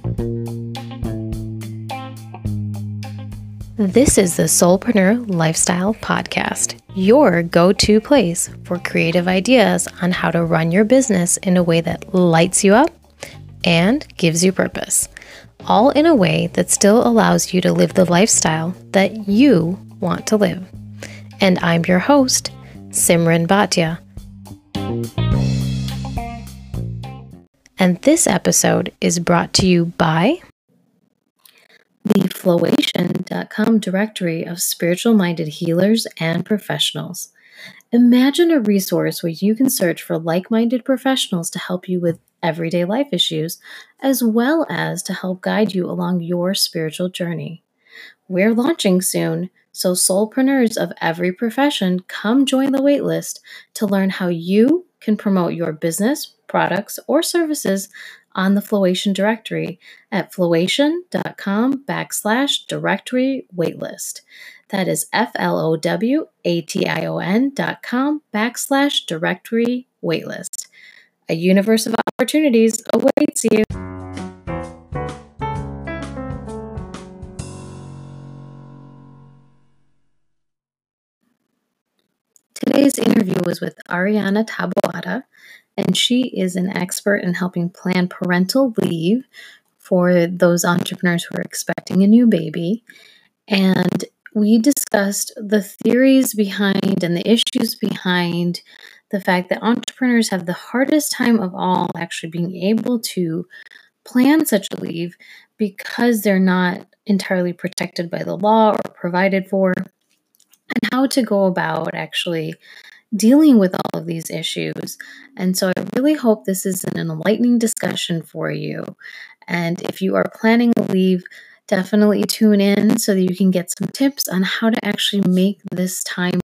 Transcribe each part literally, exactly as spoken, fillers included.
This is the Soulpreneur Lifestyle Podcast, your go-to place for creative ideas on how to run your business in a way that lights you up and gives you purpose, all in a way that still allows you to live the lifestyle that you want to live. And I'm your host, Simran Bhatia. And this episode is brought to you by the Flowation dot com directory of spiritual-minded healers and professionals. Imagine a resource where you can search for like-minded professionals to help you with everyday life issues, as well as to help guide you along your spiritual journey. We're launching soon, so soulpreneurs of every profession, come join the waitlist to learn how you can promote your business, products, or services on the Flowation directory at flowation.com backslash directory waitlist. That is F-L-O-W-A-T-I-O-N dot com backslash directory waitlist. A universe of opportunities awaits you. Today's interview was with Ariana Taboada, and she is an expert in helping plan parental leave for those entrepreneurs who are expecting a new baby. And we discussed the theories behind and the issues behind the fact that entrepreneurs have the hardest time of all actually being able to plan such a leave because they're not entirely protected by the law or provided for, and how to go about actually dealing with all of these issues. And so I really hope this is an enlightening discussion for you. And if you are planning a leave, definitely tune in so that you can get some tips on how to actually make this time.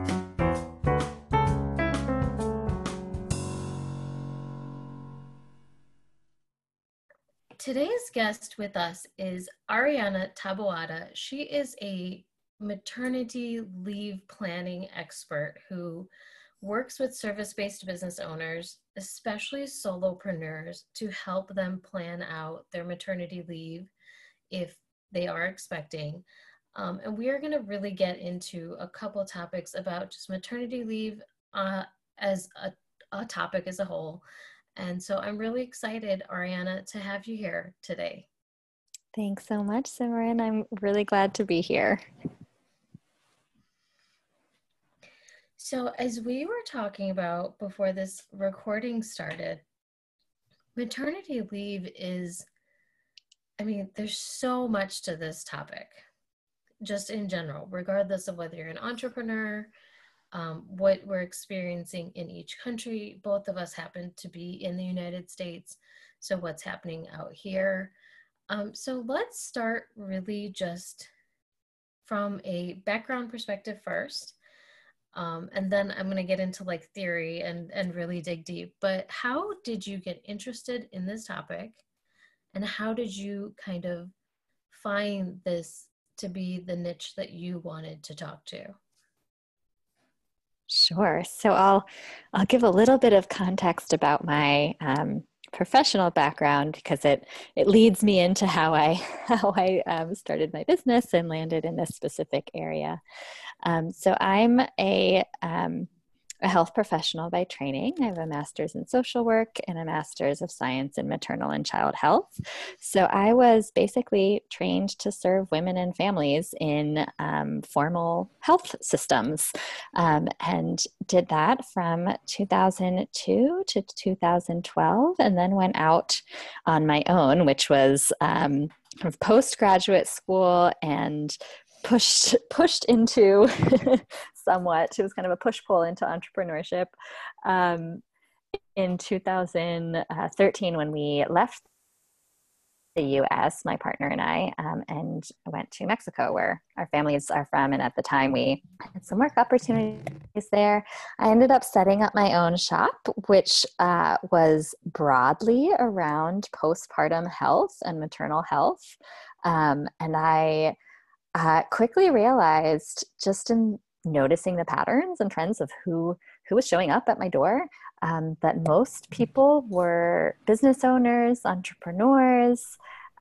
Today's guest with us is Ariana Taboada. She is a maternity leave planning expert who works with service-based business owners, especially solopreneurs, to help them plan out their maternity leave if they are expecting. Um, and we are going to really get into a couple topics about just maternity leave uh, as a, a topic as a whole. And so I'm really excited, Ariana, to have you here today. Thanks so much, Simran. I'm really glad to be here. So as we were talking about before this recording started, maternity leave is, I mean, there's so much to this topic, just in general, regardless of whether you're an entrepreneur, um, what we're experiencing in each country. Both of us happen to be in the United States, so what's happening out here. Um, so let's start really just from a background perspective first. Um, and then I'm going to get into like theory and, and really dig deep. But how did you get interested in this topic? And how did you kind of find this to be the niche that you wanted to talk to? Sure. So I'll I'll give a little bit of context about my um, professional background because it it leads me into how I how I um, started my business and landed in this specific area. Um, so I'm a, um, a health professional by training. I have a master's in social work and a master's of science in maternal and child health. So I was basically trained to serve women and families in um, formal health systems, um, and did that from two thousand two to two thousand twelve, and then went out on my own, which was um, kind of postgraduate school and pushed pushed into somewhat, it was kind of a push-pull into entrepreneurship um, in two thousand thirteen when we left the U S, my partner and I, um, and went to Mexico where our families are from. And at the time we had some work opportunities there. I ended up setting up my own shop, which uh, was broadly around postpartum health and maternal health. Um, and I uh, quickly realized, just in noticing the patterns and trends of who who was showing up at my door, um, that most people were business owners, entrepreneurs,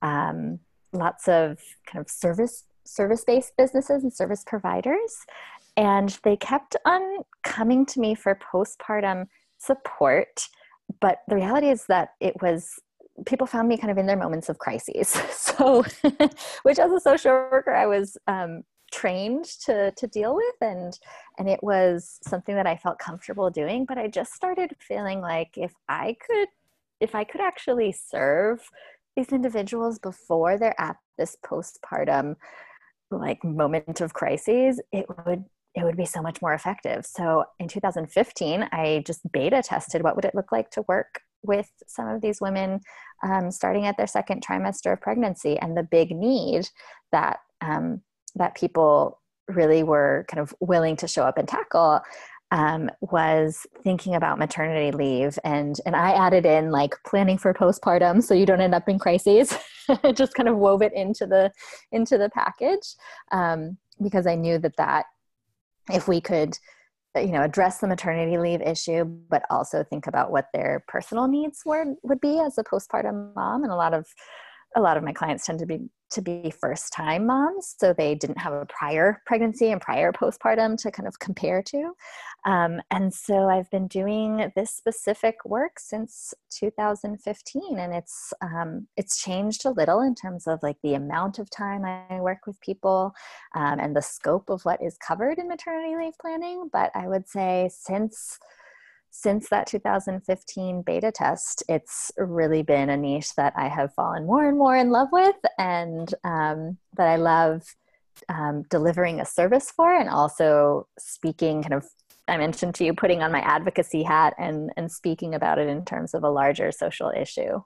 um, lots of kind of service service-based businesses and service providers. And they kept on coming to me for postpartum support. But the reality is that it was, people found me kind of in their moments of crises. So, which as a social worker, I was um, trained to, to deal with. And, and it was something that I felt comfortable doing. But I just started feeling like if I could, if I could actually serve these individuals before they're at this postpartum like moment of crises, it would it would be so much more effective. So in two thousand fifteen, I just beta tested what would it look like to work with some of these women um, starting at their second trimester of pregnancy, and the big need that um, that people really were kind of willing to show up and tackle um, was thinking about maternity leave. And, and I added in like planning for postpartum so you don't end up in crises. Just kind of wove it into the, into the package um, because I knew that that if we could, you know, address the maternity leave issue, but also think about what their personal needs were, would be as a postpartum mom. And a lot of, a lot of my clients tend to be to be first time moms. So they didn't have a prior pregnancy and prior postpartum to kind of compare to. Um, and so I've been doing this specific work since two thousand fifteen, and it's, um, it's changed a little in terms of like the amount of time I work with people um, and the scope of what is covered in maternity leave planning. But I would say since Since that two thousand fifteen beta test, it's really been a niche that I have fallen more and more in love with, and um, that I love um, delivering a service for, and also speaking kind of, I mentioned to you, putting on my advocacy hat and, and speaking about it in terms of a larger social issue.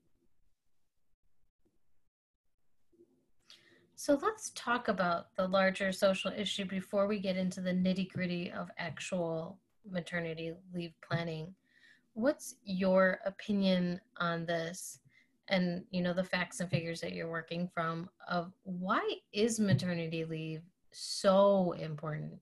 So let's talk about the larger social issue before we get into the nitty-gritty of actual maternity leave planning. What's your opinion on this, and you know the facts and figures that you're working from, of why is maternity leave so important?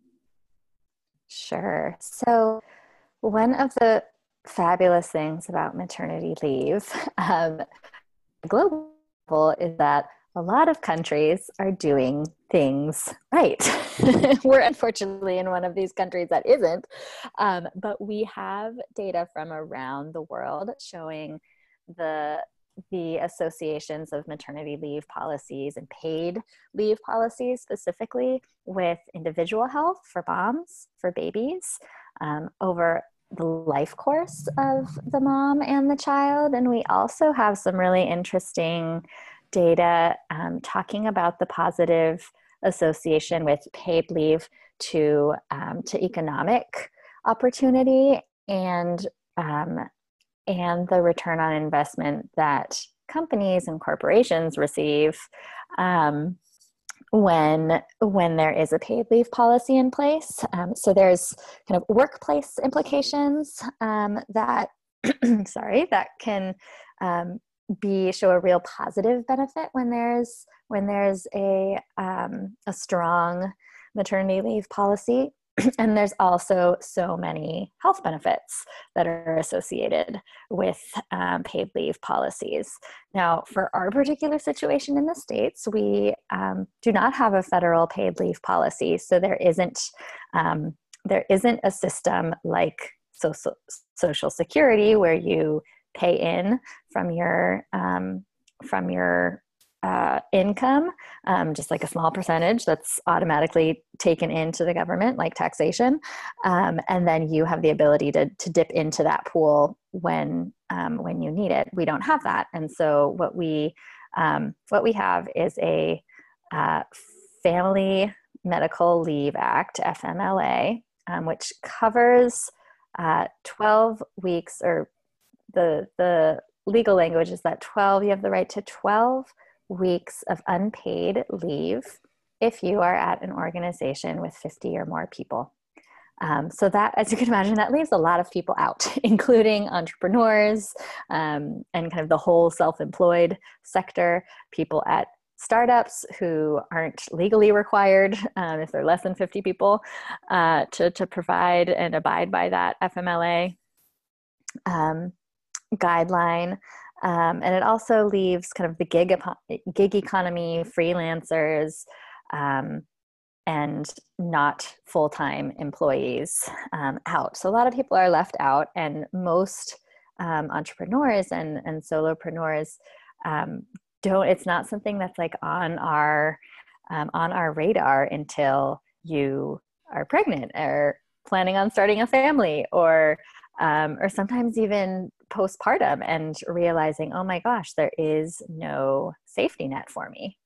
Sure. So one of the fabulous things about maternity leave um, global is that a lot of countries are doing things right. We're unfortunately in one of these countries that isn't, um, but we have data from around the world showing the the associations of maternity leave policies and paid leave policies specifically with individual health for moms, for babies, um, over the life course of the mom and the child. And we also have some really interesting data um, talking about the positive association with paid leave to um, to economic opportunity and um, and the return on investment that companies and corporations receive um, when when there is a paid leave policy in place. Um, so there's kind of workplace implications um, that sorry that can um, be show a real positive benefit when there's when there's a um, a strong maternity leave policy. And there's also so many health benefits that are associated with um, paid leave policies. Now, for our particular situation in the States, we um, do not have a federal paid leave policy. So there isn't, um, there isn't a system like social, social Security where you pay in from your, um, from your Uh, income, um, just like a small percentage that's automatically taken into the government, like taxation. Um, and then you have the ability to, to dip into that pool when, um, when you need it. We don't have that. And so what we, um, what we have is a uh, Family Medical Leave Act, F M L A, um, which covers uh, twelve weeks, or the, the legal language is that twelve, you have the right to twelve weeks of unpaid leave if you are at an organization with fifty or more people. Um, so that, as you can imagine, that leaves a lot of people out, including entrepreneurs um, and kind of the whole self-employed sector, people at startups who aren't legally required, um, if they're less than fifty people, uh, to, to provide and abide by that F M L A um, guideline. Um, and it also leaves kind of the gig, gig economy, freelancers, um, and not full-time employees um, out. So a lot of people are left out, and most um, entrepreneurs and, and solopreneurs um, don't, it's not something that's like on our, um, on our radar until you are pregnant or planning on starting a family, or, um, or sometimes even postpartum and realizing, oh my gosh, there is no safety net for me.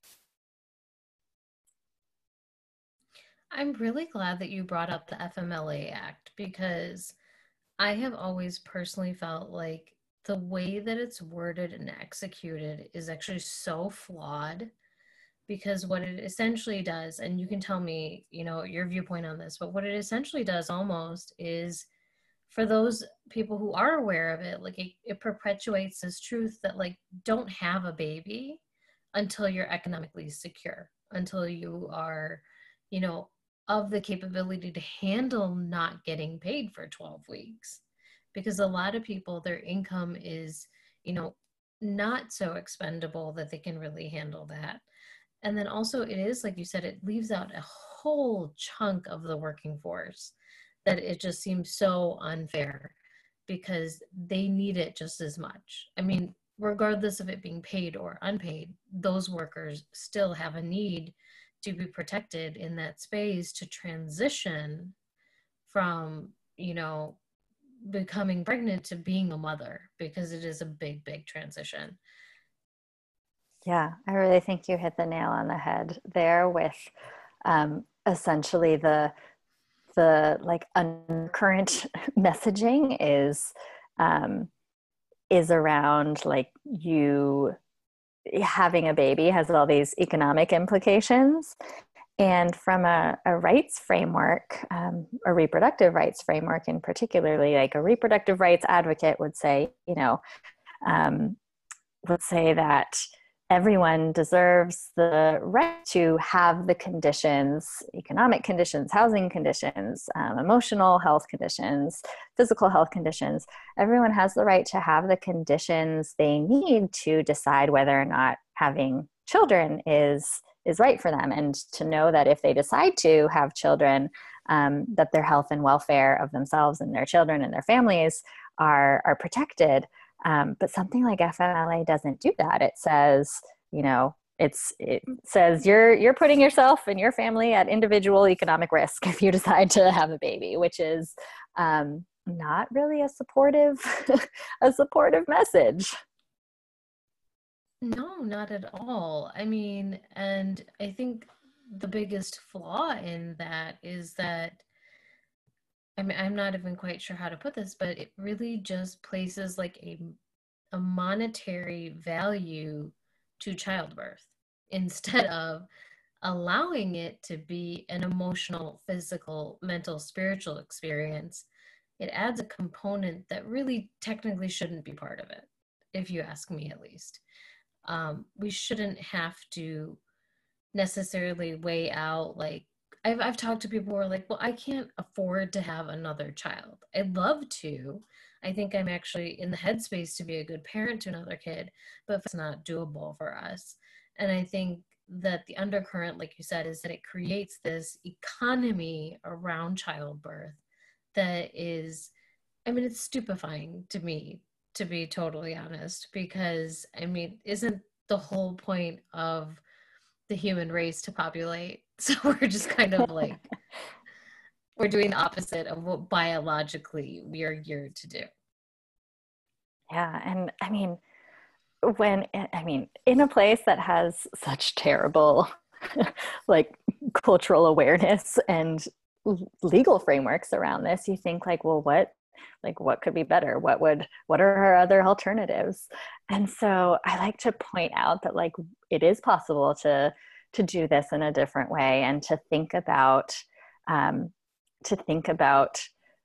I'm really glad that you brought up the F M L A Act, because I have always personally felt like the way that it's worded and executed is actually so flawed, because what it essentially does, and you can tell me, you know, your viewpoint on this, but what it essentially does almost is, for those people who are aware of it, like it, it perpetuates this truth that like, don't have a baby until you're economically secure, until you are, you know, of the capability to handle not getting paid for twelve weeks. Because a lot of people, their income is, you know, not so expendable that they can really handle that. And then also it is, like you said, it leaves out a whole chunk of the working force that it just seems so unfair, because they need it just as much. I mean, regardless of it being paid or unpaid, those workers still have a need to be protected in that space to transition from, you know, becoming pregnant to being a mother, because it is a big, big transition. Yeah, I really think you hit the nail on the head there with um, essentially the the like undercurrent messaging is um, is around like you having a baby has all these economic implications. And from a, a rights framework, um, a reproductive rights framework in particularly, like a reproductive rights advocate would say, you know, um, would say that everyone deserves the right to have the conditions, economic conditions, housing conditions, um, emotional health conditions, physical health conditions. Everyone has the right to have the conditions they need to decide whether or not having children is is right for them, and to know that if they decide to have children, um, that their health and welfare of themselves and their children and their families are are protected. Um, but something like F M L A doesn't do that. It says, you know, it's it says you're you're putting yourself and your family at individual economic risk if you decide to have a baby, which is um, not really a supportive a supportive message. No, not at all. I mean, and I think the biggest flaw in that is that, I mean, I'm not even quite sure how to put this, but it really just places like a a monetary value to childbirth instead of allowing it to be an emotional, physical, mental, spiritual experience. It adds a component that really technically shouldn't be part of it, if you ask me at least. Um, we shouldn't have to necessarily weigh out, like, I've, I've talked to people who are like, well, I can't afford to have another child. I'd love to. I think I'm actually in the headspace to be a good parent to another kid, but it's not doable for us. And I think that the undercurrent, like you said, is that it creates this economy around childbirth that is, I mean, it's stupefying to me, to be totally honest, because I mean, isn't the whole point of the human race to populate? So we're just kind of like, we're doing the opposite of what biologically we are geared to do. Yeah, and I mean, when I mean, in a place that has such terrible like cultural awareness and legal frameworks around this, you think like, well, what like what could be better? What would what are our other alternatives? And so I like to point out that like it is possible to to do this in a different way, and to think about um, to think about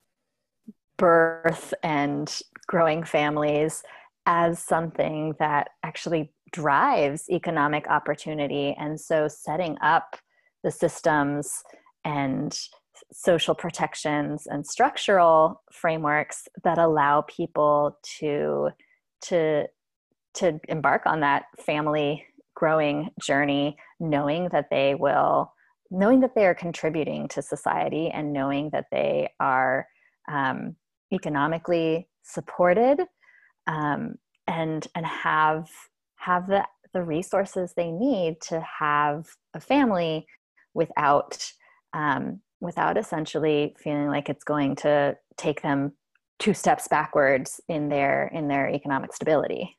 birth and growing families as something that actually drives economic opportunity. And so setting up the systems and social protections and structural frameworks that allow people to to to embark on that family growing journey, knowing that they will, knowing that they are contributing to society and knowing that they are um, economically supported, um, and and have have the the resources they need to have a family without um, without essentially feeling like it's going to take them two steps backwards in their in their economic stability.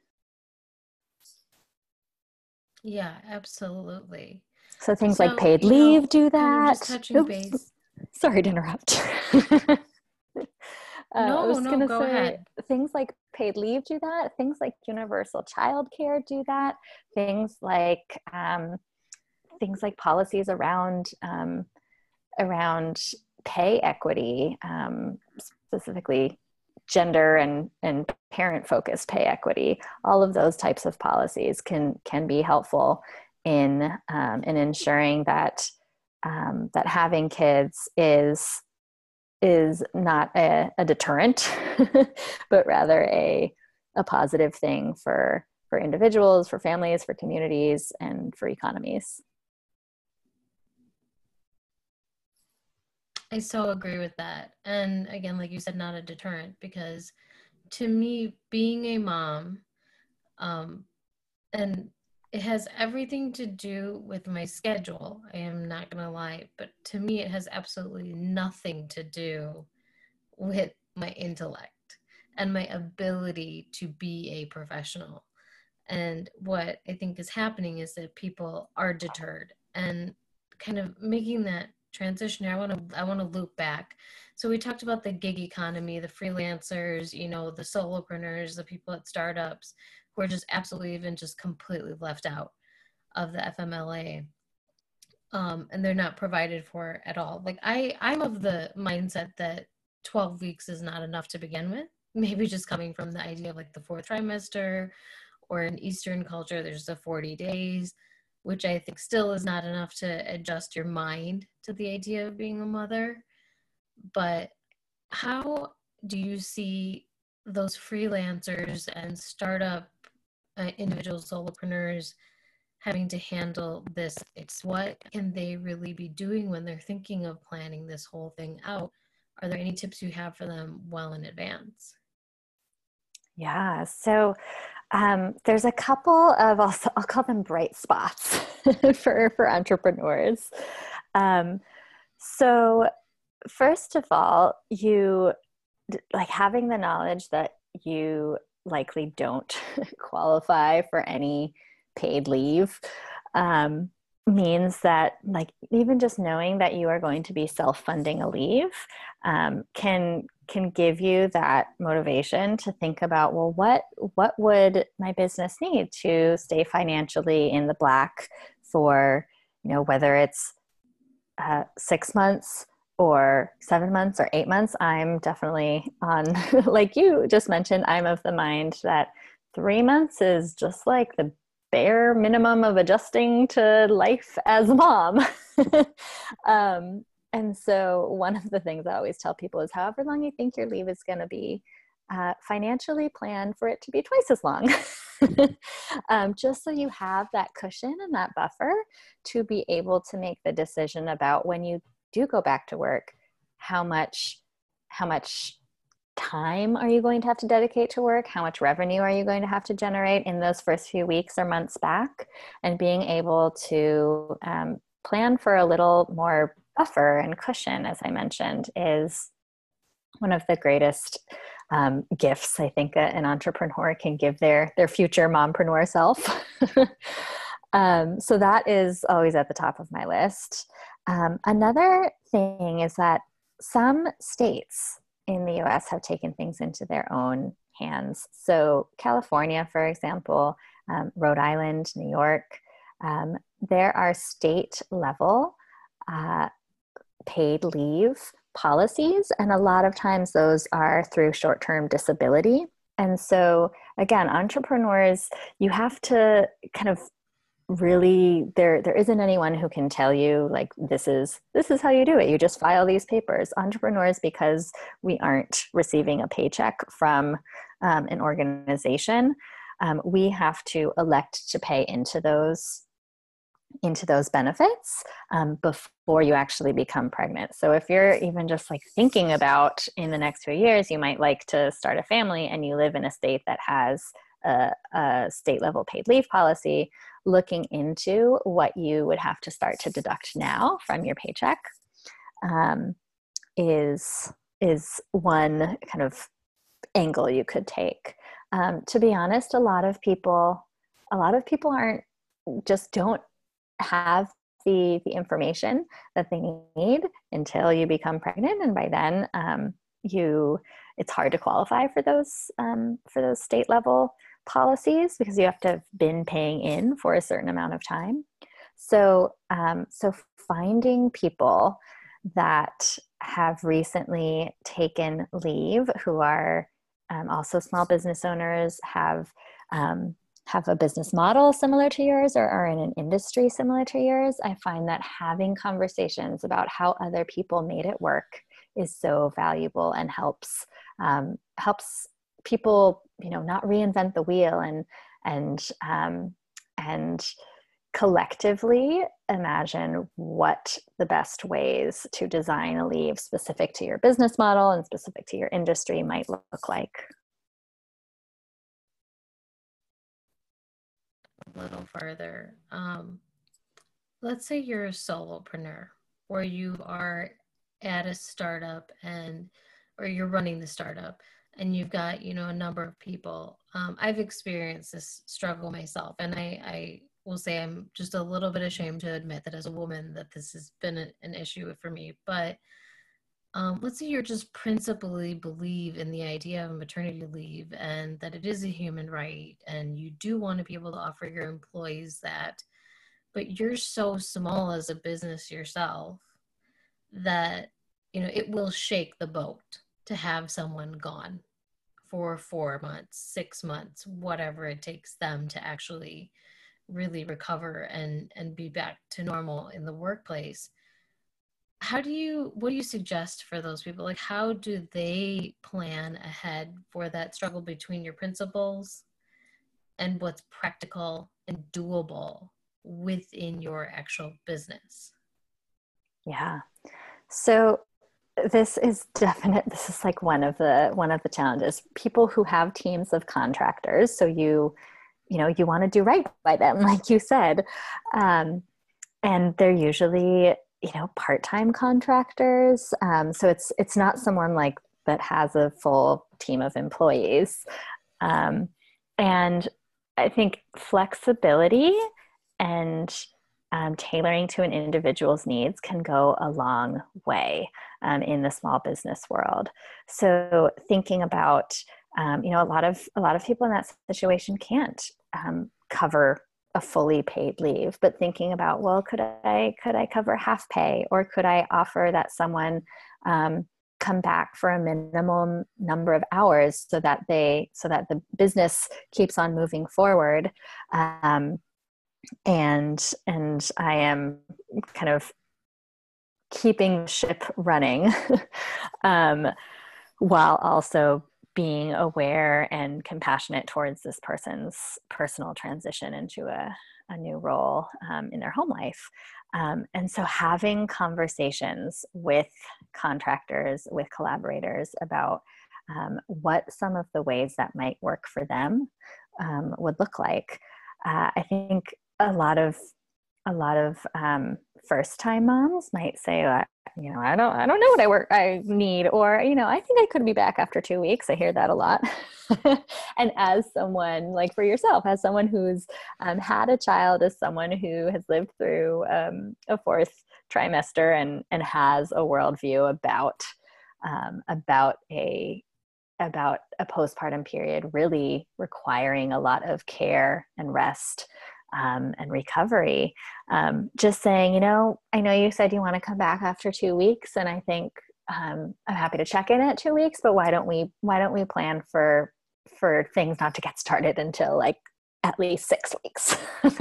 Yeah, absolutely. So things like So, paid you leave know, do kind of that. just touching Oops, base. sorry to interrupt. Uh, I No, was no, going to go say ahead. things like paid leave do that. Things like universal childcare do that. Things like um, things like policies around um, around pay equity, um, specifically gender and and parent focused pay equity. All of those types of policies can can be helpful in um, in ensuring that um, that having kids is is not a, a deterrent, but rather a a positive thing for for individuals, for families, for communities, and for economies. I so agree with that. And again, like you said, not a deterrent, because to me, being a mom, um, and it has everything to do with my schedule. I am not going to lie, but to me, it has absolutely nothing to do with my intellect and my ability to be a professional. And what I think is happening is that people are deterred, and kind of making that transition here. I want to I want to loop back. So we talked about the gig economy, the freelancers, you know, the solopreneurs, the people at startups who are just absolutely even just completely left out of the F M L A. Um, and they're not provided for at all. Like I, I'm of the mindset that twelve weeks is not enough to begin with. Maybe just coming from the idea of like the fourth trimester, or in Eastern culture, there's the forty days, which I think still is not enough to adjust your mind to the idea of being a mother. But how do you see those freelancers and startup uh, individual solopreneurs having to handle this? It's what can they really be doing when they're thinking of planning this whole thing out? Are there any tips you have for them well in advance? Yeah, so um, there's a couple of, I'll, I'll call them bright spots for, for entrepreneurs. Um, so first of all, you like having the knowledge that you likely don't qualify for any paid leave um, means that like even just knowing that you are going to be self-funding a leave um, can can give you that motivation to think about, well, what what would my business need to stay financially in the black for, you know, whether it's uh, six months or seven months or eight months. I'm definitely on, like you just mentioned, I'm of the mind that three months is just like the bare minimum of adjusting to life as a mom. um, and so one of the things I always tell people is however long you think your leave is going to be, uh, financially plan for it to be twice as long. um, just so you have that cushion and that buffer to be able to make the decision about when you do go back to work, how much, how much time are you going to have to dedicate to work? How much revenue are you going to have to generate in those first few weeks or months back? And being able to um, plan for a little more buffer and cushion, as I mentioned, is one of the greatest um, gifts I think an entrepreneur can give their their future mompreneur self. um, so that is always at the top of my list. Um, another thing is that some states in the U S have taken things into their own hands. So California, for example, um, Rhode Island, New York, um, there are state level uh, paid leave policies. And a lot of times those are through short-term disability. And so again, entrepreneurs, you have to kind of really, there there isn't anyone who can tell you like this is this is how you do it. You just file these papers. Entrepreneurs, because we aren't receiving a paycheck from um, an organization, um, we have to elect to pay into those into those benefits um, before you actually become pregnant. So if you're even just like thinking about in the next few years, you might like to start a family and you live in a state that has a, a state level paid leave policy, looking into what you would have to start to deduct now from your paycheck um, is, is one kind of angle you could take. Um, to be honest, a lot of people, a lot of people aren't, just don't have the the information that they need until you become pregnant, and by then um, you it's hard to qualify for those um, for those state level policies because you have to have been paying in for a certain amount of time. So um, so finding people that have recently taken leave who are um, also small business owners, have um, have a business model similar to yours or are in an industry similar to yours, I find that having conversations about how other people made it work is so valuable and helps um, helps people, you know, not reinvent the wheel and and um, and collectively imagine what the best ways to design a leave specific to your business model and specific to your industry might look like. A little further. Um, let's say you're a solopreneur or you are at a startup and or you're running the startup and you've got, you know, a number of people. Um, I've experienced this struggle myself, and I, I will say I'm just a little bit ashamed to admit that as a woman that this has been a, an issue for me. But um, let's say you're just principally believe in the idea of maternity leave and that it is a human right and you do want to be able to offer your employees that, but you're so small as a business yourself that, you know, it will shake the boat to have someone gone for four months, six months, whatever it takes them to actually really recover and, and be back to normal in the workplace. How do you, what do you suggest for those people? Like, how do they plan ahead for that struggle between your principles and what's practical and doable within your actual business? Yeah. So this is definite. This is like one of the one of the challenges. People who have teams of contractors, so you, you know, you want to do right by them, like you said, um, and they're usually, you know, part-time contractors. Um, so it's it's not someone like that has a full team of employees, um, and I think flexibility and um, tailoring to an individual's needs can go a long way um, in the small business world. So thinking about, um, you know, a lot of a lot of people in that situation can't um, cover a fully paid leave, but thinking about, well, could I could I cover half pay, or could I offer that someone um, come back for a minimum number of hours so that they so that the business keeps on moving forward. Um, and and I am kind of keeping the ship running um, while also being aware and compassionate towards this person's personal transition into a, a new role um, in their home life. Um, and so having conversations with contractors, with collaborators about um, what some of the ways that might work for them um, would look like. Uh, I think a lot of a lot of um, first-time moms might say, uh, you know, I don't, I don't know what I work, I need, or you know, I think I could be back after two weeks. I hear that a lot. And as someone, like for yourself, as someone who's um, had a child, as someone who has lived through um, a fourth trimester and and has a worldview about um, about a about a postpartum period really requiring a lot of care and rest um, and recovery. Um, just saying, you know, I know you said you want to come back after two weeks, and I think um, I'm happy to check in at two weeks. But why don't we why don't we plan for for things not to get started until like at least six weeks?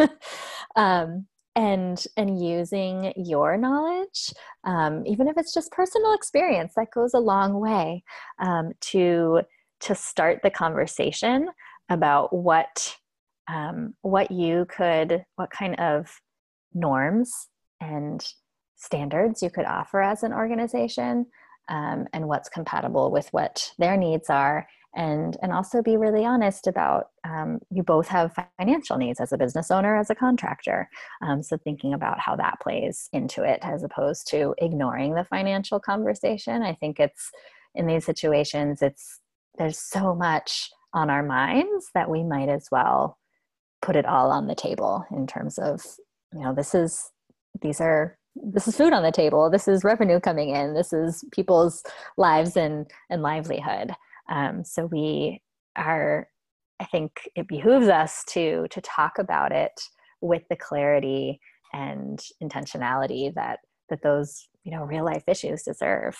um, and and using your knowledge, um, even if it's just personal experience, that goes a long way um, to to start the conversation about what um, what you could, what kind of norms and standards you could offer as an organization, um, and what's compatible with what their needs are. And, and also be really honest about, um, you both have financial needs as a business owner, as a contractor. Um, so thinking about how that plays into it, as opposed to ignoring the financial conversation. I think it's, in these situations, it's, there's so much on our minds that we might as well put it all on the table in terms of, you know, this is, these are, this is food on the table. This is revenue coming in. This is people's lives and, and livelihood. Um, so we are, I think it behooves us to, to talk about it with the clarity and intentionality that, that those, you know, real life issues deserve.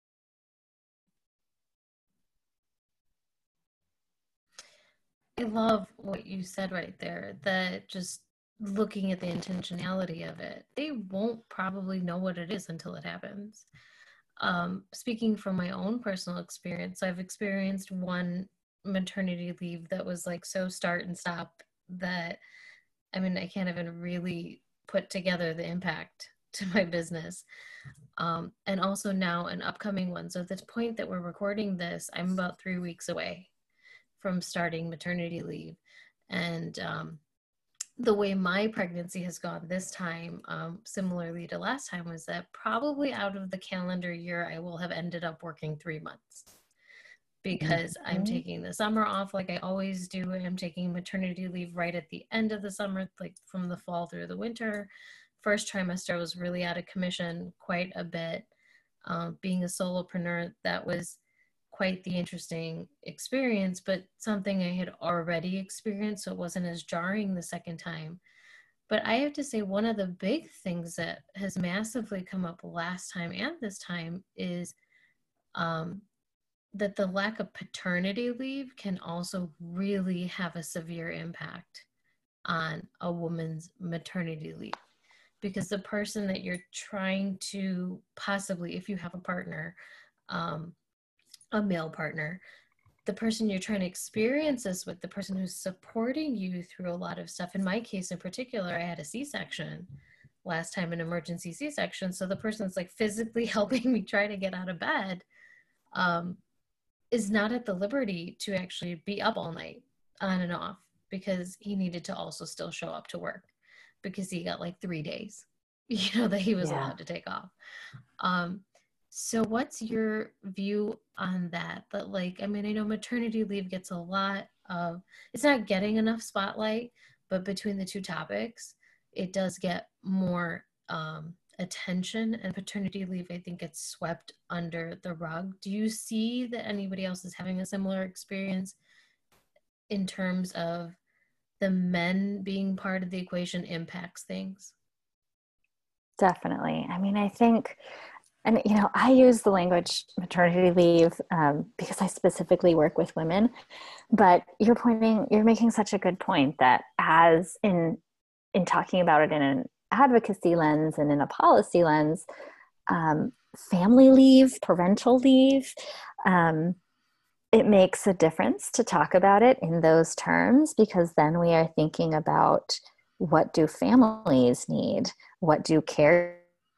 I love what you said right there, that just looking at the intentionality of it, they won't probably know what it is until it happens. Um, speaking from my own personal experience, I've experienced one maternity leave that was like so start and stop that, I mean, I can't even really put together the impact to my business. Um, and also now an upcoming one. So at the point that we're recording this, I'm about three weeks away from starting maternity leave. And um, the way my pregnancy has gone this time, um, similarly to last time, was that probably out of the calendar year, I will have ended up working three months because mm-hmm. I'm taking the summer off like I always do. I'm taking maternity leave right at the end of the summer, like from the fall through the winter. First trimester, I was really out of commission quite a bit. Um, being a solopreneur, that was quite the interesting experience, but something I had already experienced, so it wasn't as jarring the second time. But I have to say, one of the big things that has massively come up last time and this time is um, that the lack of paternity leave can also really have a severe impact on a woman's maternity leave. Because the person that you're trying to possibly, if you have a partner, um, a male partner, the person you're trying to experience this with, the person who's supporting you through a lot of stuff. In my case in particular, I had a C-section last time, an emergency C-section. So the person that's like physically helping me try to get out of bed um, is not at the liberty to actually be up all night on and off, because he needed to also still show up to work because he got like three days, you know, that he was yeah. allowed to take off. Um, So what's your view on that? That like, I mean, I know maternity leave gets a lot of, it's not getting enough spotlight, but between the two topics, it does get more um, attention, and paternity leave, I think, gets swept under the rug. Do you see that anybody else is having a similar experience in terms of the men being part of the equation impacts things? Definitely. I mean, I think, and, you know, I use the language maternity leave um, because I specifically work with women, but you're pointing, you're making such a good point that as in, in talking about it in an advocacy lens and in a policy lens, um, family leave, parental leave, um, it makes a difference to talk about it in those terms, because then we are thinking about, what do families need? What do care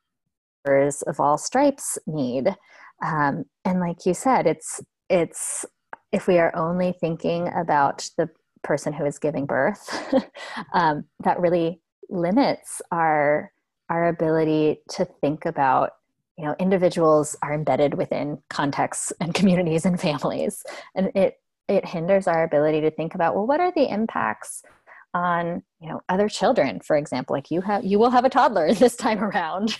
of all stripes need? Um, and like you said, it's, it's, if we are only thinking about the person who is giving birth, um, that really limits our, our ability to think about, you know, individuals are embedded within contexts and communities and families. And it, it hinders our ability to think about, well, what are the impacts on, you know, other children, for example, like you have, you will have a toddler this time around,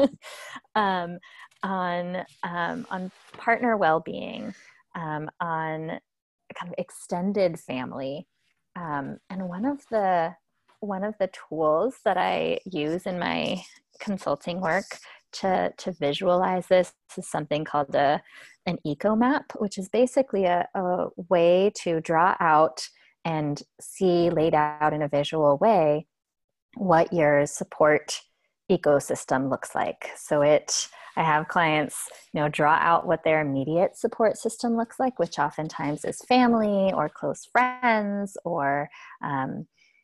um, on, um, on partner well-being, um, on kind of extended family. Um, and one of the, one of the tools that I use in my consulting work to, to visualize this is something called a, an eco map, which is basically a, a way to draw out and see laid out in a visual way what your support ecosystem looks like. So it, I have clients, you know, draw out what their immediate support system looks like, which oftentimes is family or close friends or um,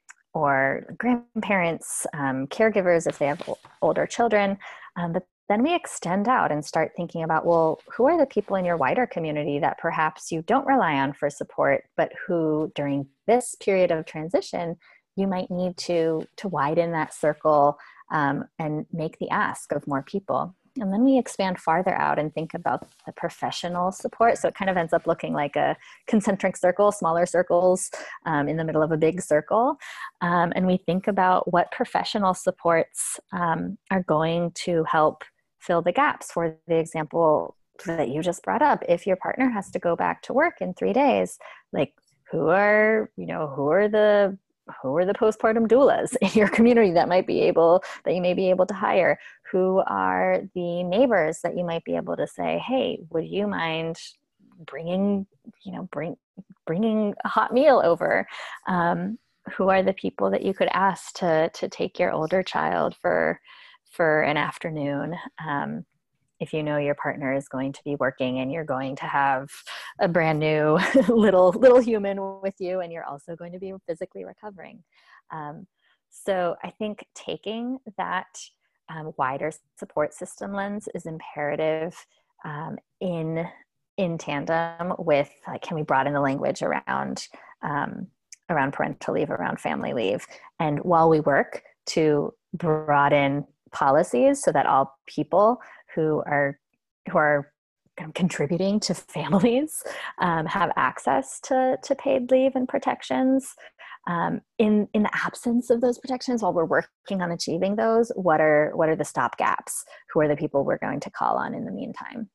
or grandparents, um, caregivers if they have o- older children. Um, but then we extend out and start thinking about, well, who are the people in your wider community that perhaps you don't rely on for support, but who during this period of transition, you might need to, to widen that circle um, and make the ask of more people. And then we expand farther out and think about the professional support. So it kind of ends up looking like a concentric circle, smaller circles um, in the middle of a big circle. Um, and we think about what professional supports um, are going to help fill the gaps. For the example that you just brought up, if your partner has to go back to work in three days, like who are, you know, who are the who are the postpartum doulas in your community that might be able, that you may be able to hire? Who are the neighbors that you might be able to say, hey, would you mind bringing, you know, bring, bringing a hot meal over? Um, who are the people that you could ask to, to take your older child for, for an afternoon? Um, if you know your partner is going to be working and you're going to have a brand new little little human with you, and you're also going to be physically recovering. Um, so I think taking that um, wider support system lens is imperative um, in in tandem with, like, can we broaden the language around um, around parental leave, around family leave, and while we work to broaden policies so that all people who are who are kind of contributing to families um, have access to, to paid leave and protections. Um, in in the absence of those protections, while we're working on achieving those, what are what are the stop gaps? Who are the people we're going to call on in the meantime?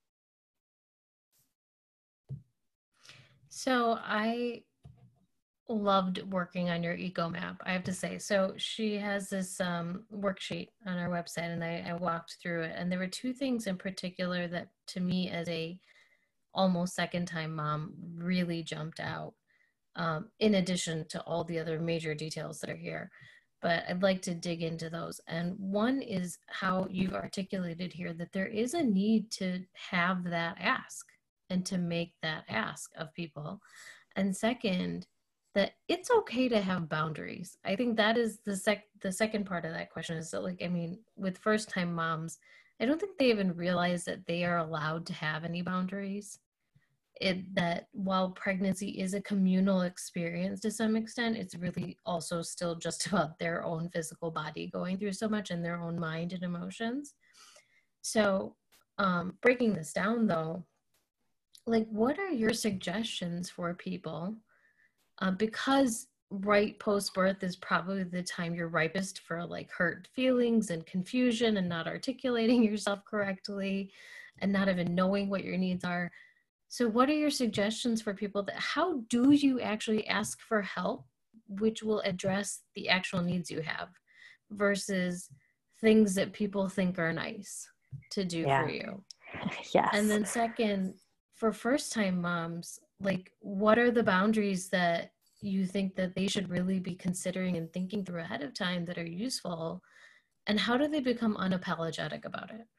So I loved working on your eco map, I have to say. So she has this um, worksheet on our website, and I, I walked through it, and there were two things in particular that to me as a almost second time mom really jumped out, um, in addition to all the other major details that are here. But I'd like to dig into those. And one is how you've articulated here that there is a need to have that ask and to make that ask of people. And second, that it's okay to have boundaries. I think that is the sec the second part of that question is that, like, I mean, with first time moms, I don't think they even realize that they are allowed to have any boundaries. It that while pregnancy is a communal experience to some extent, it's really also still just about their own physical body going through so much and their own mind and emotions. So um, breaking this down though, like, what are your suggestions for people? Uh, because right post birth is probably the time you're ripest for like hurt feelings and confusion and not articulating yourself correctly and not even knowing what your needs are. So what are your suggestions for people that, how do you actually ask for help, which will address the actual needs you have versus things that people think are nice to do Yeah. for you? Yes. And then second, for first time moms, like, what are the boundaries that you think that they should really be considering and thinking through ahead of time that are useful? And how do they become unapologetic about it?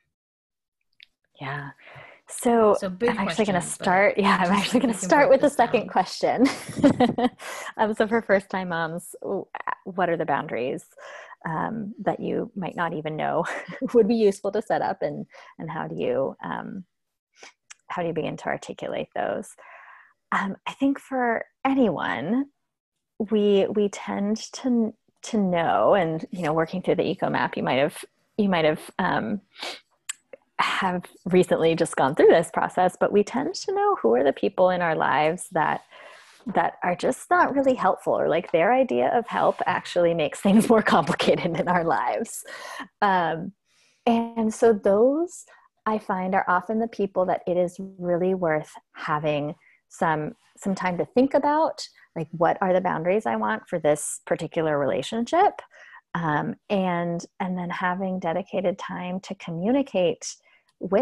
Yeah. So, So big I'm actually going to question, start. Yeah, I'm actually going to start with the second down. question. um, so, for first time moms, what are the boundaries um, that you might not even know would be useful to set up, and and how do you um, how do you begin to articulate those? Um, I think for anyone, we we tend to to know, and you know, working through the eco map, you might have you might have um, have recently just gone through this process, but we tend to know who are the people in our lives that that are just not really helpful, or like their idea of help actually makes things more complicated in our lives. Um, and so those, I find, are often the people that it is really worth having some some time to think about, like, what are the boundaries I want for this particular relationship, um, and and then having dedicated time to communicate with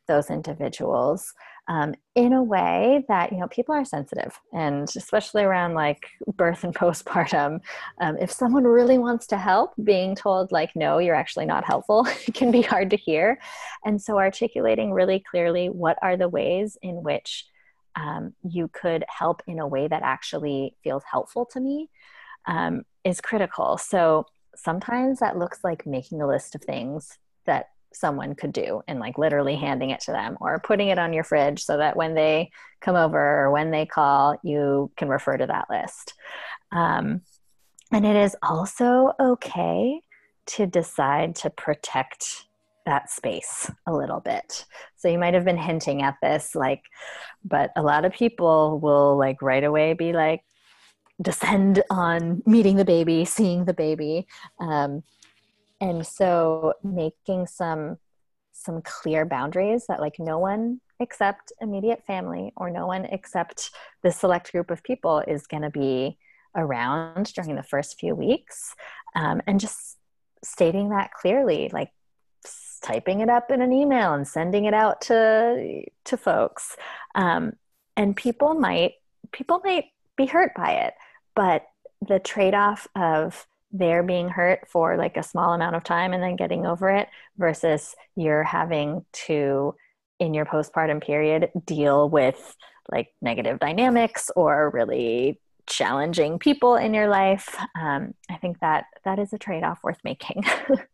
those individuals um, in a way that, you know, people are sensitive, and especially around like birth and postpartum. Um, if someone really wants to help, being told like, no, you're actually not helpful, it can be hard to hear. And so articulating really clearly what are the ways in which um, you could help in a way that actually feels helpful to me um, is critical. So sometimes that looks like making a list of things that someone could do and like literally handing it to them, or putting it on your fridge so that when they come over or when they call, you can refer to that list. Um, and it is also okay to decide to protect that space a little bit. So you might have been hinting at this, like, but a lot of people will like right away be like, descend on meeting the baby, seeing the baby. Um, and so making some some clear boundaries that like no one except immediate family or no one except this select group of people is going to be around during the first few weeks. Um, and just stating that clearly, like typing it up in an email and sending it out to to folks. Um, and people might people might be hurt by it, but the trade-off of they're being hurt for like a small amount of time and then getting over it versus you're having to, in your postpartum period, deal with like negative dynamics or really challenging people in your life. Um, I think that that is a trade-off worth making.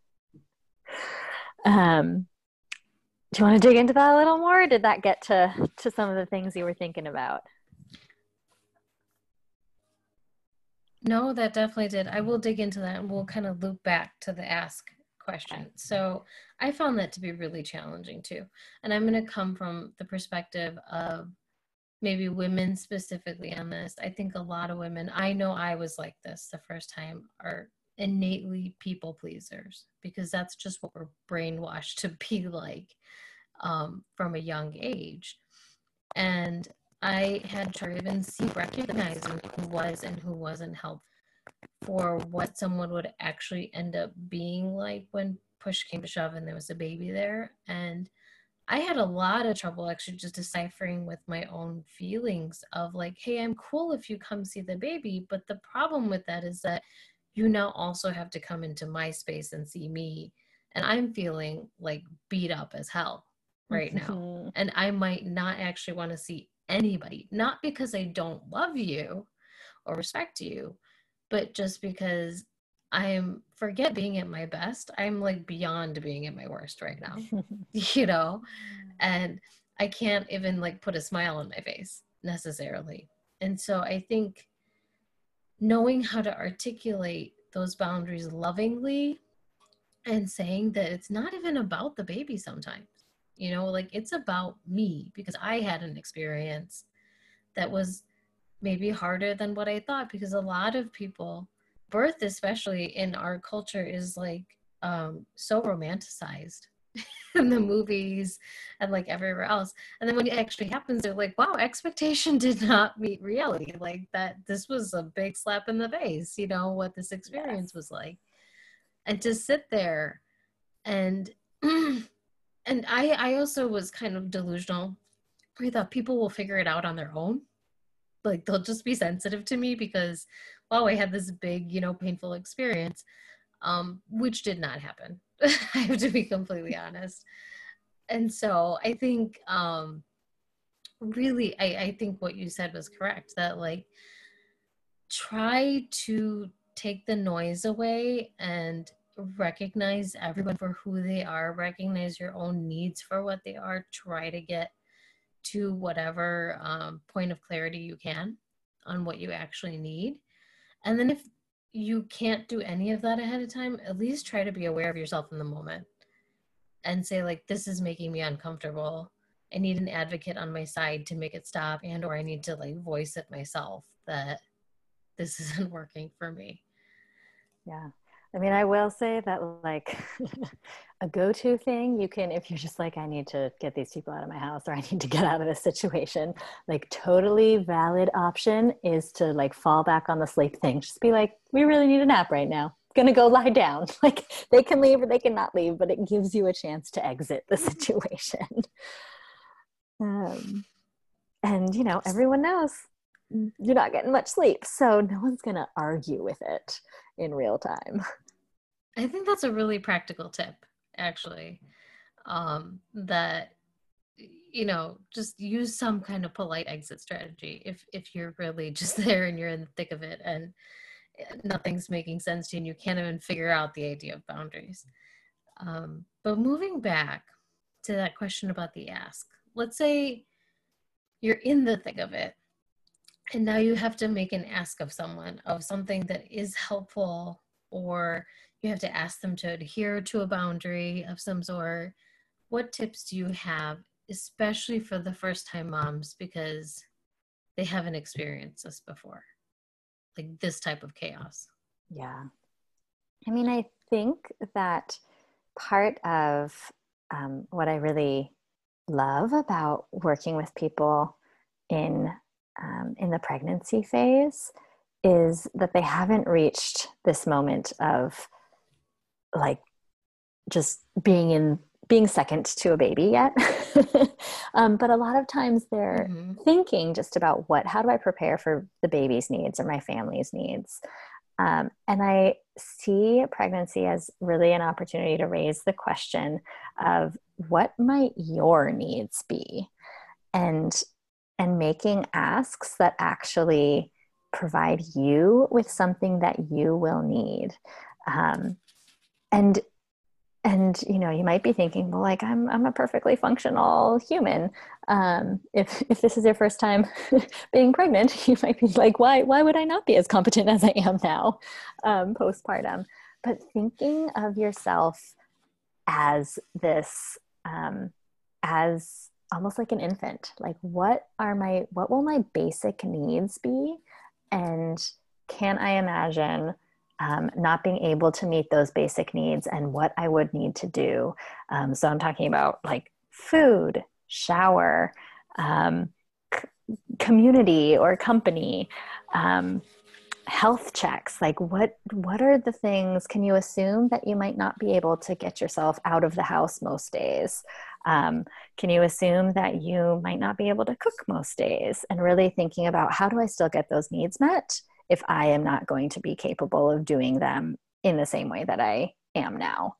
um, do you want to dig into that a little more? Or did that get to, to some of the things you were thinking about? No, that definitely did. I will dig into that and we'll kind of loop back to the ask question. Okay. So I found that to be really challenging too. And I'm going to come from the perspective of maybe women specifically on this. I think a lot of women, I know I was like this the first time, are innately people pleasers because that's just what we're brainwashed to be like um, from a young age. And I had to even see recognizing who was and who wasn't helpful for what someone would actually end up being like when push came to shove and there was a baby there. And I had a lot of trouble actually just deciphering with my own feelings of like, hey, I'm cool if you come see the baby. But the problem with that is that you now also have to come into my space and see me. And I'm feeling like beat up as hell right now. And I might not actually want to see anybody, not because I don't love you or respect you, but just because I'm forget being at my best. I'm like beyond being at my worst right now, you know, and I can't even like put a smile on my face necessarily. And so I think knowing how to articulate those boundaries lovingly and saying that it's not even about the baby sometimes. You know, like it's about me because I had an experience that was maybe harder than what I thought because a lot of people, birth especially in our culture is like um, so romanticized in the movies and like everywhere else. And then when it actually happens, they're like, wow, expectation did not meet reality. Like that, this was a big slap in the face, you know, what this experience yes. was like. And to sit there and And I, I also was kind of delusional. I thought people will figure it out on their own. Like they'll just be sensitive to me because, wow, I had this big, you know, painful experience, um, which did not happen. I have to be completely honest. And so I think um, really, I, I think what you said was correct, that like try to take the noise away and recognize everyone for who they are, recognize your own needs for what they are, try to get to whatever um, point of clarity you can on what you actually need. And then if you can't do any of that ahead of time, at least try to be aware of yourself in the moment and say like, this is making me uncomfortable. I need an advocate on my side to make it stop, and or I need to like voice it myself that this isn't working for me. Yeah. I mean, I will say that like a go-to thing you can, if you're just like, I need to get these people out of my house or I need to get out of this situation, like totally valid option is to like fall back on the sleep thing. Just be like, we really need a nap right now. going to go lie down. Like they can leave or they can not leave, but it gives you a chance to exit the situation. Um, and, you know, everyone knows you're not getting much sleep, so no one's going to argue with it in real time. I think that's a really practical tip, actually, um, that, you know, just use some kind of polite exit strategy if if you're really just there and you're in the thick of it and nothing's making sense to you and you can't even figure out the idea of boundaries. Um, but moving back to that question about the ask, let's say you're in the thick of it and now you have to make an ask of someone of something that is helpful, or you have to ask them to adhere to a boundary of some sort. What tips do you have, especially for the first time moms, because they haven't experienced this before, like this type of chaos? Yeah. I mean, I think that part of um, what I really love about working with people in um, in the pregnancy phase is that they haven't reached this moment of like just being in being second to a baby yet. um, but a lot of times they're mm-hmm. thinking just about what, how do I prepare for the baby's needs or my family's needs? Um, and I see pregnancy as really an opportunity to raise the question of what might your needs be, and and making asks that actually provide you with something that you will need. Um, and and you know, you might be thinking, well, like I'm I'm a perfectly functional human. Um, if if this is your first time being pregnant, you might be like, why why would I not be as competent as I am now, um, postpartum? But thinking of yourself as this, um, as almost like an infant, like what are my what will my basic needs be, and can I imagine Um, not being able to meet those basic needs and what I would need to do. Um, so I'm talking about like food, shower, um, c- community or company, um, health checks. Like what, what are the things, can you assume that you might not be able to get yourself out of the house most days? Um, can you assume that you might not be able to cook most days? And really thinking about, how do I still get those needs met if I am not going to be capable of doing them in the same way that I am now?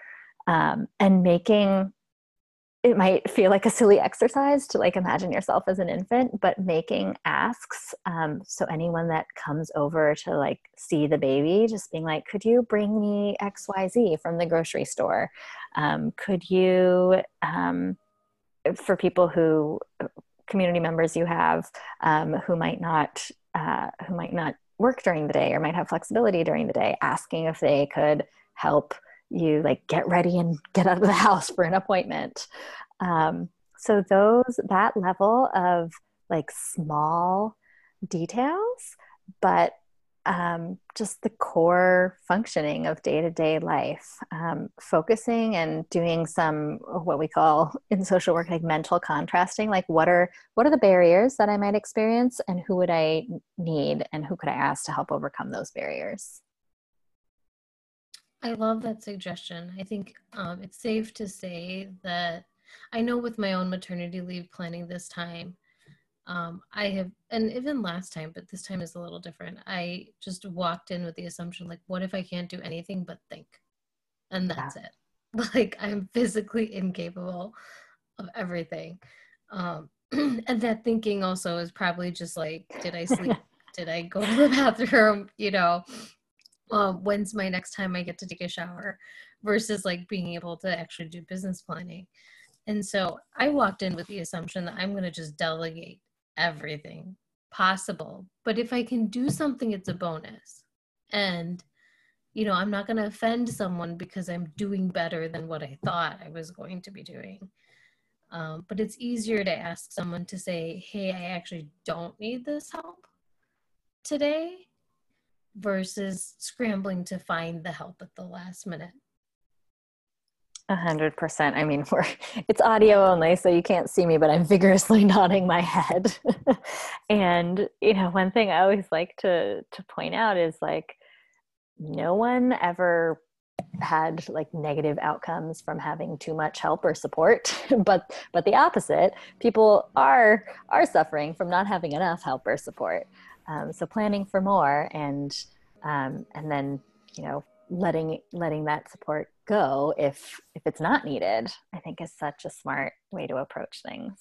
Um, and making, it might feel like a silly exercise to like imagine yourself as an infant, but making asks. Um, so anyone that comes over to like see the baby, just being like, could you bring me X Y Z from the grocery store? Um, could you, um, for people who, community members you have um, who might not, uh, who might not work during the day or might have flexibility during the day, asking if they could help you like get ready and get out of the house for an appointment. Um, so those, that level of like small details, but um, just the core functioning of day-to-day life, um, focusing and doing some what we call in social work like mental contrasting. Like what are what are the barriers that I might experience, and who would I need, and who could I ask to help overcome those barriers? I love that suggestion. I think um, it's safe to say that I know with my own maternity leave planning this time, Um, I have, and even last time, but this time is a little different. I just walked in with the assumption, like, what if I can't do anything but think? And that's Yeah. it. Like, I'm physically incapable of everything. Um, and that thinking also is probably just like, did I sleep? Did I go to the bathroom? You know, uh, when's my next time I get to take a shower? Versus like being able to actually do business planning. And so I walked in with the assumption that I'm going to just delegate everything possible. But if I can do something, it's a bonus. And, you know, I'm not going to offend someone because I'm doing better than what I thought I was going to be doing. Um, but it's easier to ask someone to say, hey, I actually don't need this help today, versus scrambling to find the help at the last minute. A hundred percent. I mean, we're, it's audio only, so you can't see me, but I'm vigorously nodding my head. And, you know, one thing I always like to, to point out is like, no one ever had like negative outcomes from having too much help or support, but but the opposite, people are are suffering from not having enough help or support. Um, so planning for more, and um, and then, you know, letting letting that support go if if it's not needed, I think is such a smart way to approach things.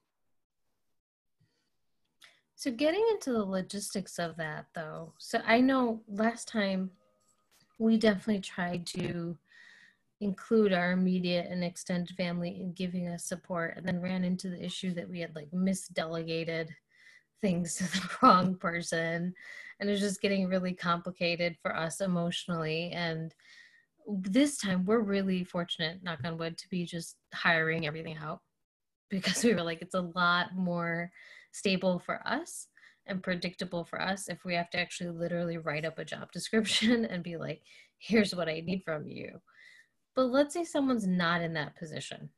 So getting into the logistics of that though, so I know last time we definitely tried to include our immediate and extended family in giving us support, and then ran into the issue that we had like misdelegated things to the wrong person, and it was just getting really complicated for us emotionally. And this time we're really fortunate, knock on wood, to be just hiring everything out, because we were like, it's a lot more stable for us and predictable for us if we have to actually literally write up a job description and be like, here's what I need from you. But let's say someone's not in that position.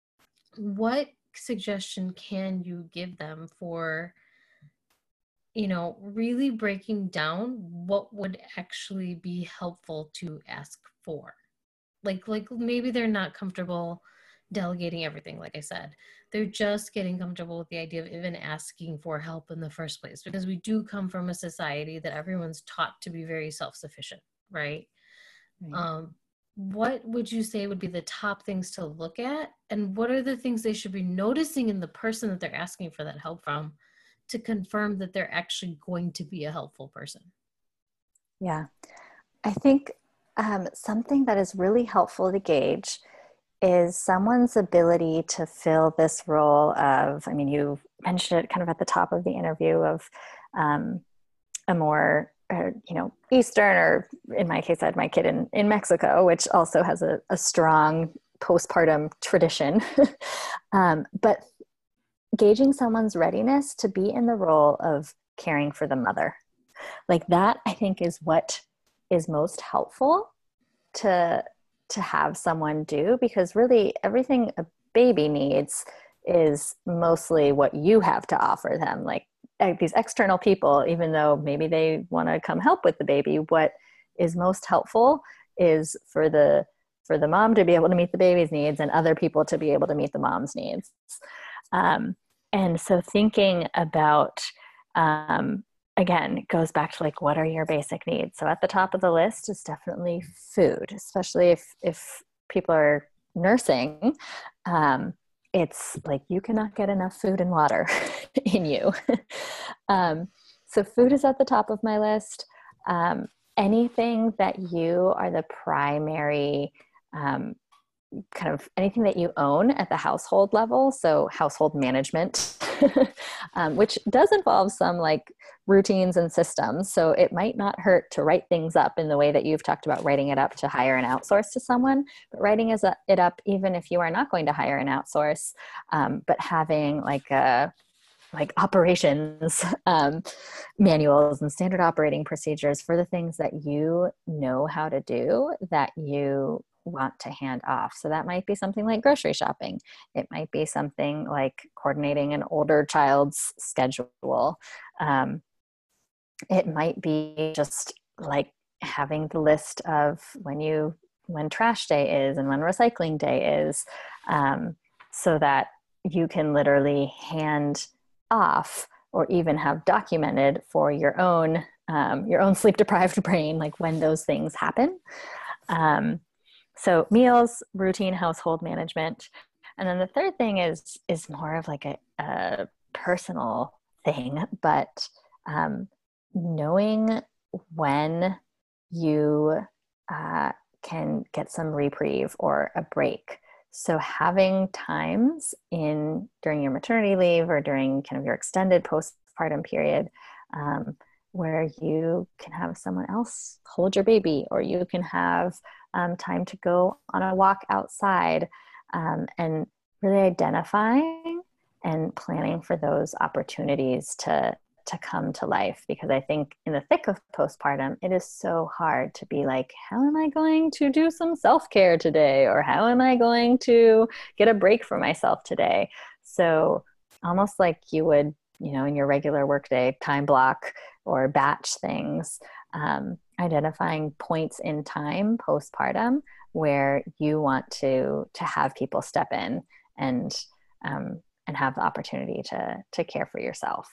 What suggestion can you give them for, you know, really breaking down what would actually be helpful to ask for? Like, like maybe they're not comfortable delegating everything, like I said. They're just getting comfortable with the idea of even asking for help in the first place, because we do come from a society that everyone's taught to be very self-sufficient, right? Right. Um, what would you say would be the top things to look at? And what are the things they should be noticing in the person that they're asking for that help from to confirm that they're actually going to be a helpful person? Yeah, I think um, something that is really helpful to gauge is someone's ability to fill this role of, I mean, you mentioned it kind of at the top of the interview, of um, a more, uh, you know, Eastern, or in my case, I had my kid in, in Mexico, which also has a, a strong postpartum tradition. um, but gauging someone's readiness to be in the role of caring for the mother. Like that, I think, is what is most helpful to to have someone do, because really everything a baby needs is mostly what you have to offer them. Like these external people, even though maybe they want to come help with the baby, what is most helpful is for the for the mom to be able to meet the baby's needs, and other people to be able to meet the mom's needs. Um, and so thinking about, um, again, it goes back to like, what are your basic needs? So at the top of the list is definitely food, especially if, if people are nursing. Um, it's like, you cannot get enough food and water in you. um, so food is at the top of my list. Um, anything that you are the primary, um, kind of anything that you own at the household level. So household management, um, which does involve some like routines and systems. So it might not hurt to write things up in the way that you've talked about writing it up to hire and outsource to someone, but writing it up even if you are not going to hire and outsource, um, but having like a like operations um, manuals and standard operating procedures for the things that you know how to do, that you want to hand off. So that might be something like grocery shopping. It might be something like coordinating an older child's schedule. Um, it might be just like having the list of when you when trash day is and when recycling day is, um, so that you can literally hand off, or even have documented for your own um, your own sleep deprived brain, like when those things happen. Um, so meals, routine, household management. And then the third thing is is more of like a, a personal thing, but um, knowing when you uh, can get some reprieve or a break. So having times in during your maternity leave or during kind of your extended postpartum period, um, where you can have someone else hold your baby, or you can have um, time to go on a walk outside, um, and really identifying and planning for those opportunities to to come to life. Because I think in the thick of postpartum, it is so hard to be like, how am I going to do some self-care today? Or how am I going to get a break for myself today? So almost like you would, you know, in your regular workday time block or batch things, um, identifying points in time postpartum where you want to to have people step in and um, and have the opportunity to to care for yourself.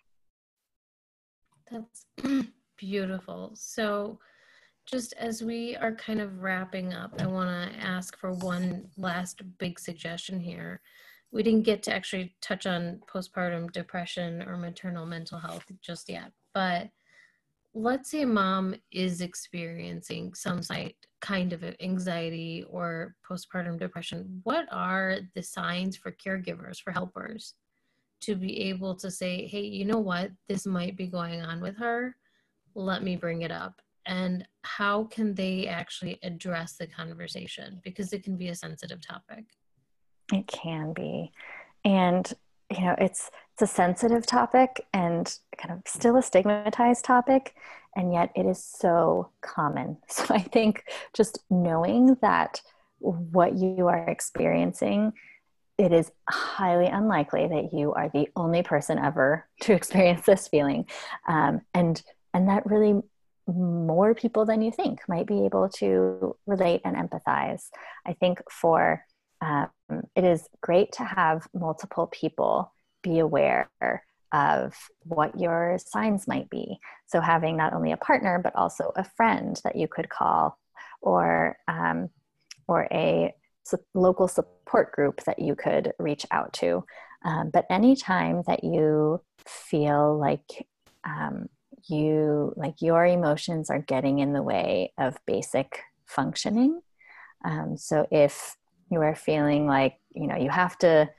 That's beautiful. So, just as we are kind of wrapping up, I want to ask for one last big suggestion here. We didn't get to actually touch on postpartum depression or maternal mental health just yet, but let's say a mom is experiencing some site kind of anxiety or postpartum depression. What are the signs for caregivers, for helpers, to be able to say, hey, you know what, this might be going on with her, let me bring it up? And how can they actually address the conversation? Because it can be a sensitive topic. It can be. And, you know, it's it's a sensitive topic and kind of still a stigmatized topic, and yet it is so common. So I think just knowing that what you are experiencing, it is highly unlikely that you are the only person ever to experience this feeling. Um, and and that really more people than you think might be able to relate and empathize. I think for um, it is great to have multiple people be aware of what your signs might be. So having not only a partner, but also a friend that you could call, or um, or a local support group that you could reach out to. Um, but anytime that you feel like um, you like your emotions are getting in the way of basic functioning, um, so if you are feeling like, you know, you have to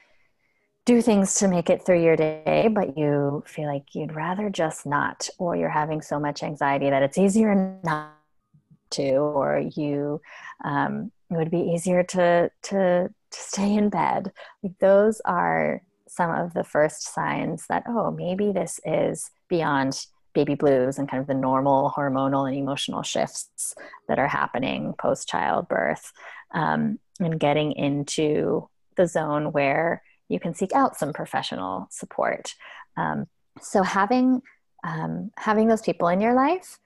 do things to make it through your day, but you feel like you'd rather just not, or you're having so much anxiety that it's easier not to, or you um, it would be easier to, to to stay in bed. Like those are some of the first signs that, oh, maybe this is beyond baby blues and kind of the normal hormonal and emotional shifts that are happening post childbirth, um, and getting into the zone where you can seek out some professional support. Um, so having um, having those people in your life,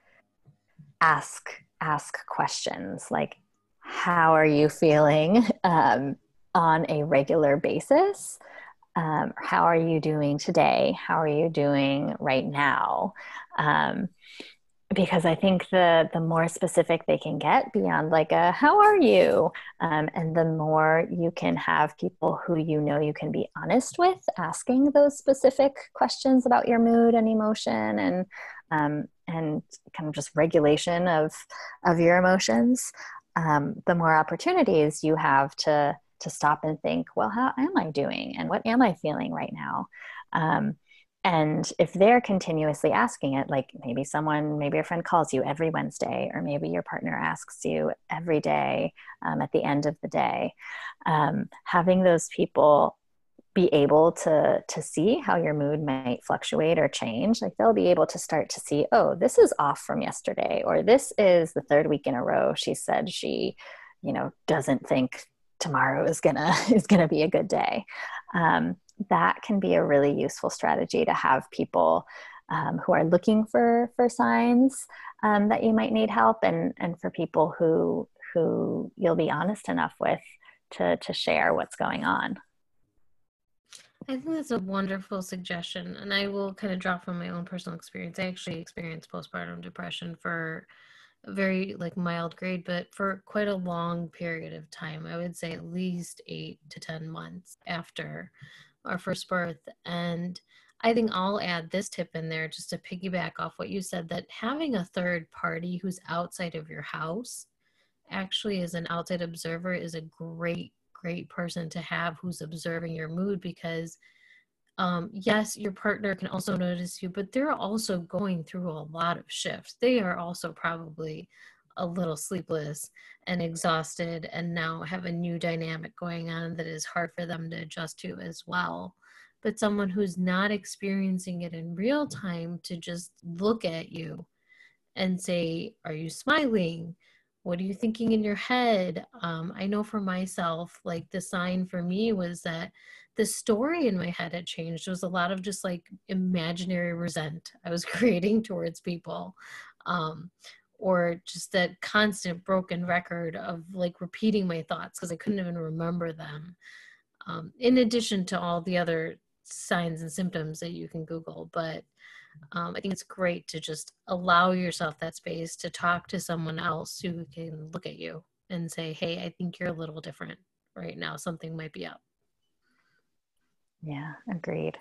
ask ask questions like, how are you feeling um, on a regular basis? Um, how are you doing today? How are you doing right now? Um, because I think the the more specific they can get beyond like a how are you, um, and the more you can have people who you know you can be honest with asking those specific questions about your mood and emotion, and um, and kind of just regulation of of your emotions, um, the more opportunities you have to to stop and think, well, how am I doing and what am I feeling right now? Um, and if they're continuously asking it, like maybe someone, maybe a friend calls you every Wednesday, or maybe your partner asks you every day um, at the end of the day, um, having those people be able to to see how your mood might fluctuate or change, like they'll be able to start to see, oh, this is off from yesterday, or this is the third week in a row she said she, you know, doesn't think tomorrow is gonna is gonna be a good day. Um, that can be a really useful strategy to have people um, who are looking for for signs um, that you might need help, and and for people who who you'll be honest enough with to to share what's going on. I think that's a wonderful suggestion, and I will kind of draw from my own personal experience. I actually experienced postpartum depression for a very like mild grade, but for quite a long period of time. I would say at least eight to ten months after our first birth. And I think I'll add this tip in there just to piggyback off what you said, that having a third party who's outside of your house, actually as an outside observer, is a great, great person to have who's observing your mood, because um, yes, your partner can also notice you, but they're also going through a lot of shifts. They are also probably a little sleepless and exhausted, and now have a new dynamic going on that is hard for them to adjust to as well. But someone who's not experiencing it in real time to just look at you and say, are you smiling? What are you thinking in your head? Um, I know for myself, like the sign for me was that the story in my head had changed. It was a lot of just like imaginary resent I was creating towards people. Um, or just that constant broken record of like repeating my thoughts because I couldn't even remember them. Um, in addition to all the other signs and symptoms that you can Google. But um, I think it's great to just allow yourself that space to talk to someone else who can look at you and say, hey, I think you're a little different right now. Something might be up. Yeah, agreed.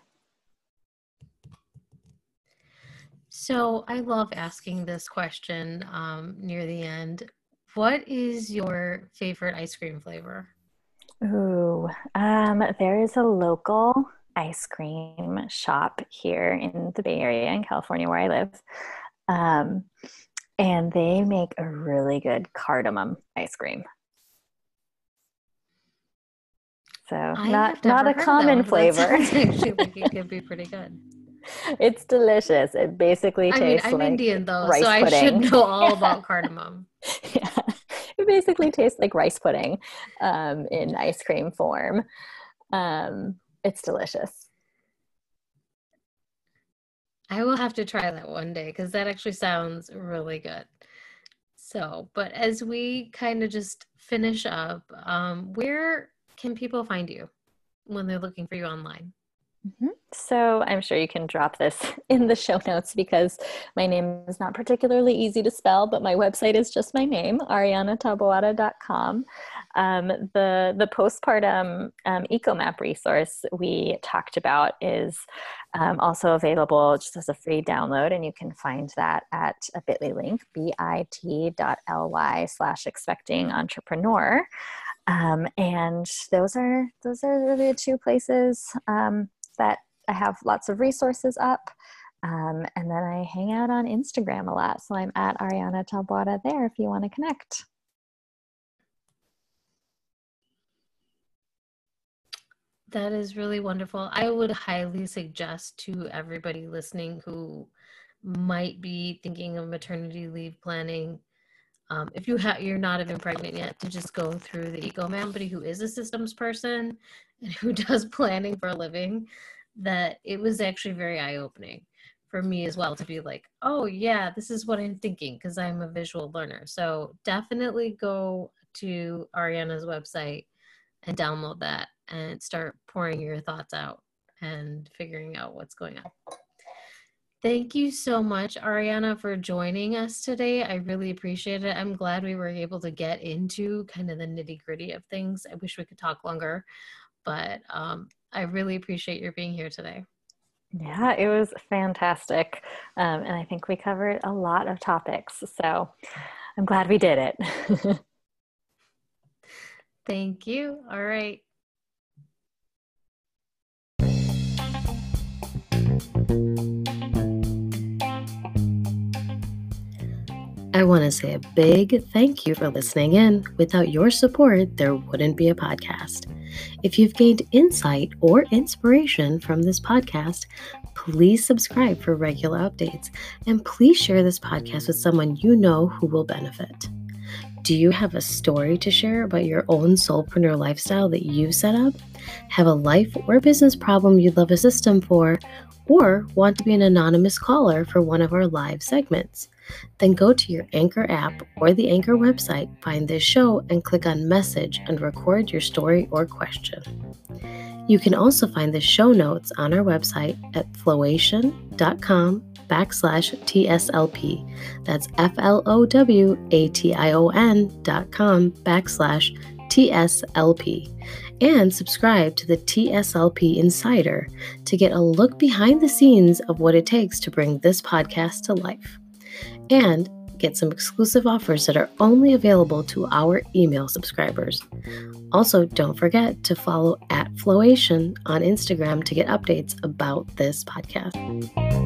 So I love asking this question um, near the end. What is your favorite ice cream flavor? Ooh, um, there is a local ice cream shop here in the Bay Area in California where I live. Um, and they make a really good cardamom ice cream. So I not not a common flavor. That sounds actually like it could be pretty good. It's delicious. It basically I mean, tastes I'm like Indian though, rice so I pudding. should know all Yeah. about cardamom. Yeah. It basically tastes like rice pudding um, in ice cream form. Um, it's delicious. I will have to try that one day because that actually sounds really good. So, but as we kind of just finish up, um, where can people find you when they're looking for you online? Mm-hmm. So I'm sure you can drop this in the show notes because my name is not particularly easy to spell, but my website is just my name, ariana taboada dot com. Um, the, the postpartum um, EcoMap resource we talked about is um, also available just as a free download, and you can find that at a bit.ly link, bit.ly slash expecting entrepreneur. Um, and those are those are really the two places um, that I have lots of resources up. Um, and then I hang out on Instagram a lot. So I'm at Ariana Taboada there if you want to connect. That is really wonderful. I would highly suggest to everybody listening who might be thinking of maternity leave planning, um, if you have you're not even pregnant yet, to just go through the EcoMap. Somebody who is a systems person and who does planning for a living, that it was actually very eye-opening for me as well to be like, oh yeah, this is what I'm thinking because I'm a visual learner. So definitely go to Ariana's website and download that and start pouring your thoughts out and figuring out what's going on. Thank you so much, Ariana, for joining us today. I really appreciate it. I'm glad we were able to get into kind of the nitty-gritty of things. I wish we could talk longer, but um, I really appreciate your being here today. Yeah, it was fantastic. Um, and I think we covered a lot of topics. So I'm glad we did it. Thank you. All right. I want to say a big thank you for listening in. Without your support, there wouldn't be a podcast. If you've gained insight or inspiration from this podcast, please subscribe for regular updates, and please share this podcast with someone you know who will benefit. Do you have a story to share about your own soulpreneur lifestyle that you set up? Have a life or business problem you'd love a system for? Or want to be an anonymous caller for one of our live segments? Then go to your Anchor app or the Anchor website, find this show, and click on Message and record your story or question. You can also find the show notes on our website at flowation.com backslash TSLP. That's F-L-O-W-A-T-I-O-N dot com backslash TSLP. And subscribe to the T S L P Insider to get a look behind the scenes of what it takes to bring this podcast to life. And get some exclusive offers that are only available to our email subscribers. Also, don't forget to follow at Flowation on Instagram to get updates about this podcast.